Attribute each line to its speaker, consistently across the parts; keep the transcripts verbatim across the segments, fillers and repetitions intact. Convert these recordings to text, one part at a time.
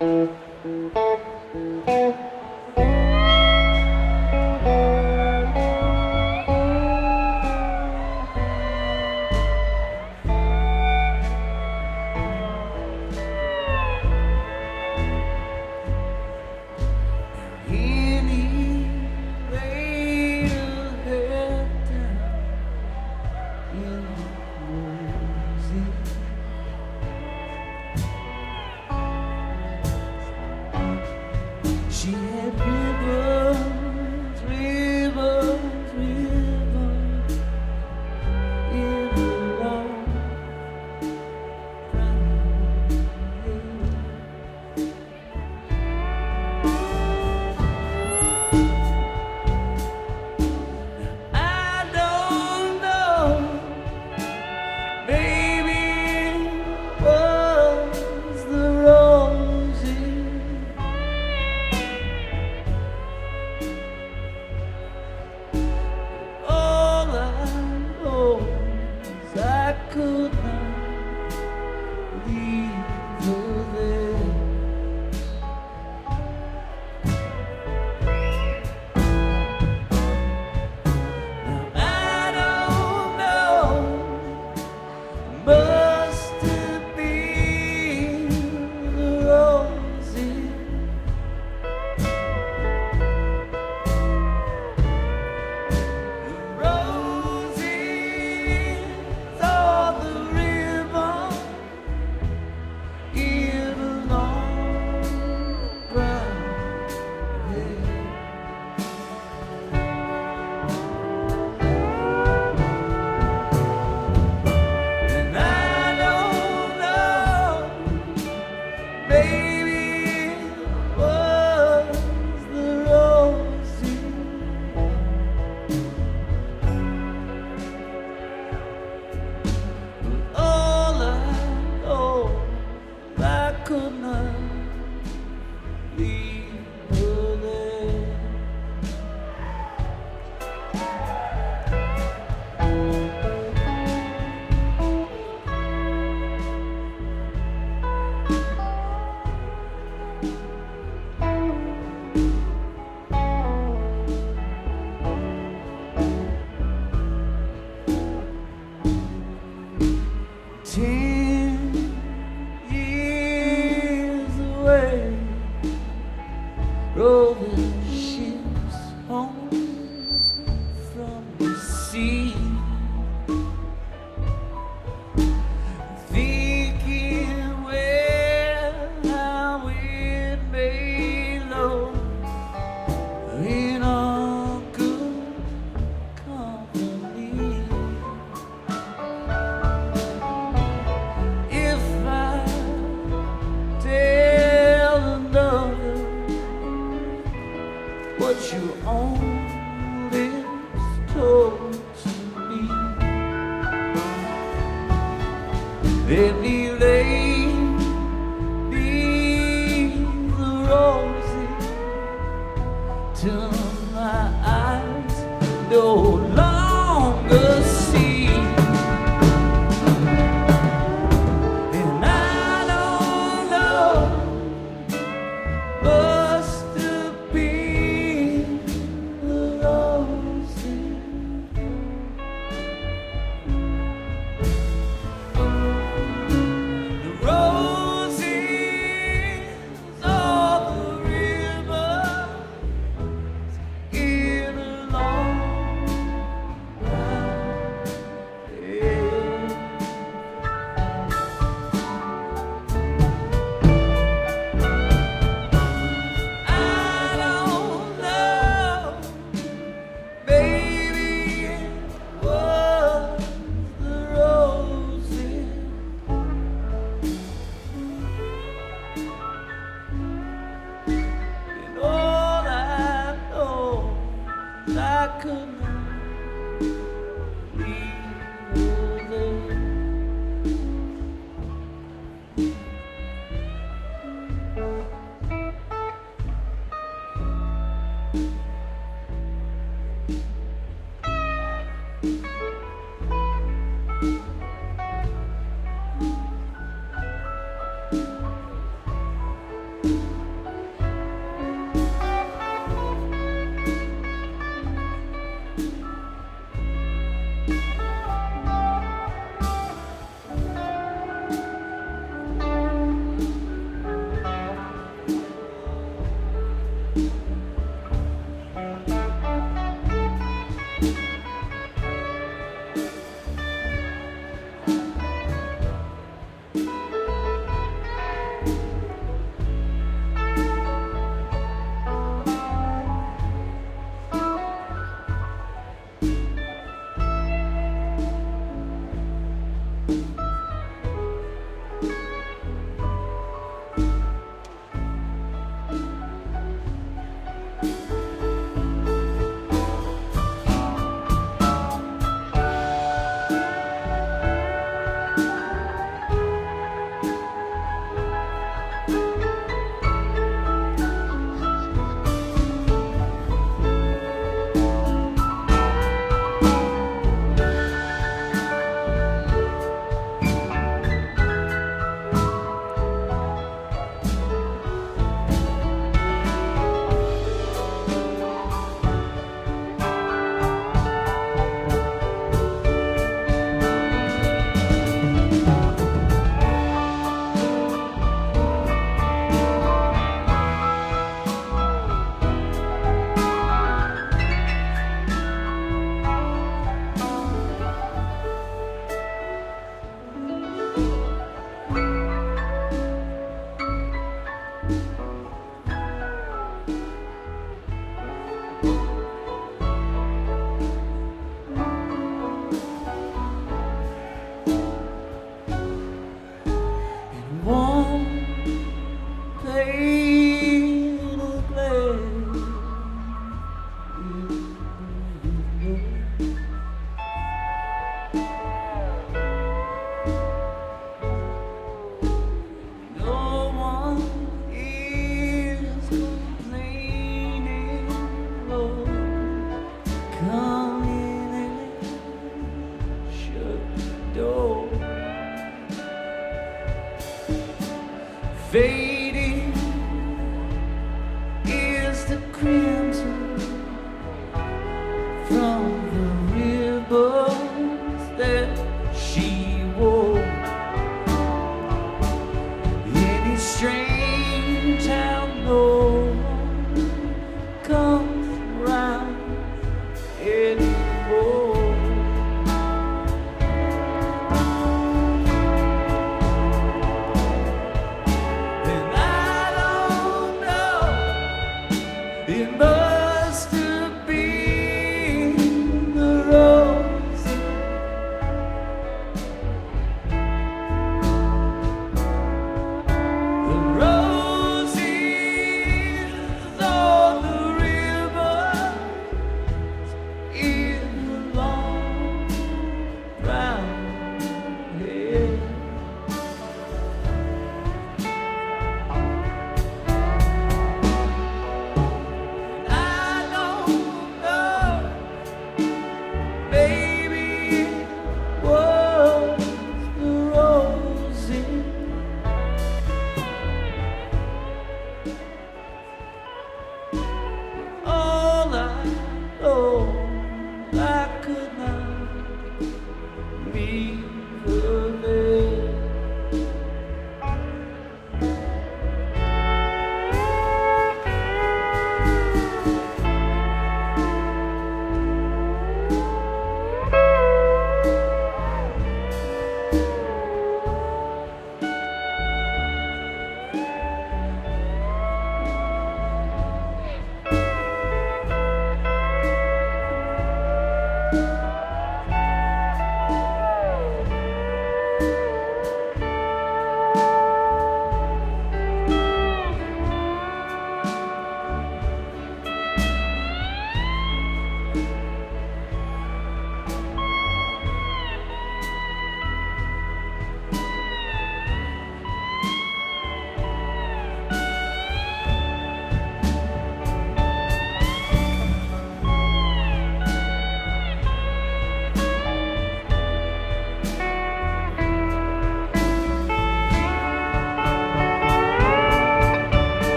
Speaker 1: She had ribbons, ribbons, ribbons in a long brown hair. I don't know, maybe it was the roses. I could not leave her there. Now I don't know, must have been the roses. The roses are the ribbon in a long brown hair. And I don't know, maybe it was the roses. All I know, I could not leave her there. Ten years away, roll the ships home from the sea, thinking where how it may low in our good company. If I tell another what you only told to me, let me lay beneath the roses till my eyes no longer see. And I don't know, must have been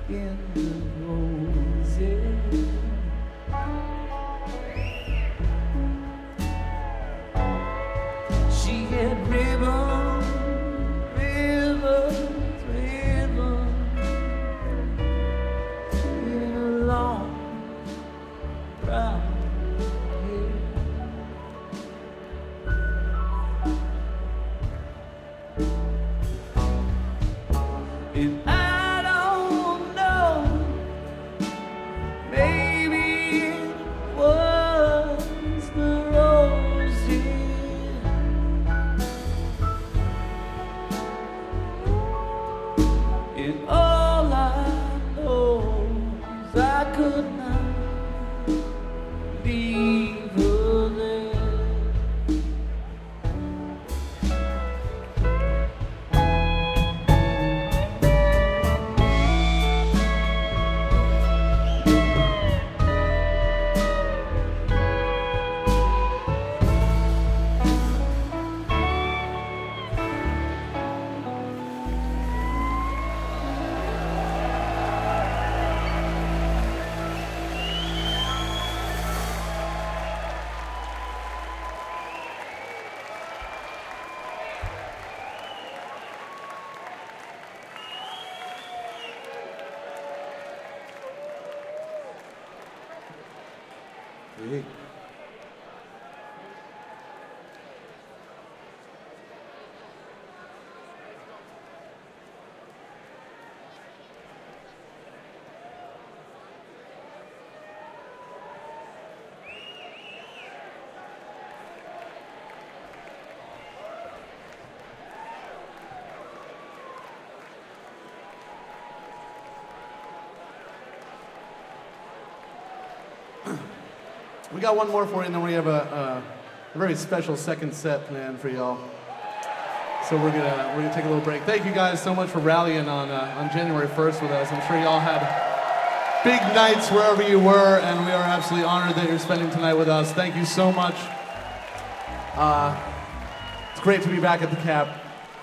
Speaker 1: in the roses. She had ribbons, ribbons, ribbons in a long brown hair. And I don't know, maybe it was the roses. And all I know is I could not leave her there.
Speaker 2: Hey. We got one more for you, and then we have a, a, a very special second set planned for y'all. So we're gonna we're gonna take a little break. Thank you guys so much for rallying on uh, on January first with us. I'm sure y'all had big nights wherever you were, and we are absolutely honored that you're spending tonight with us. Thank you so much. Uh, it's great to be back at the Cap.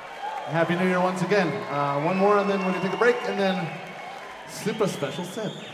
Speaker 2: Happy New Year once again. Uh, one more, and then we're gonna take a break, and then super special set.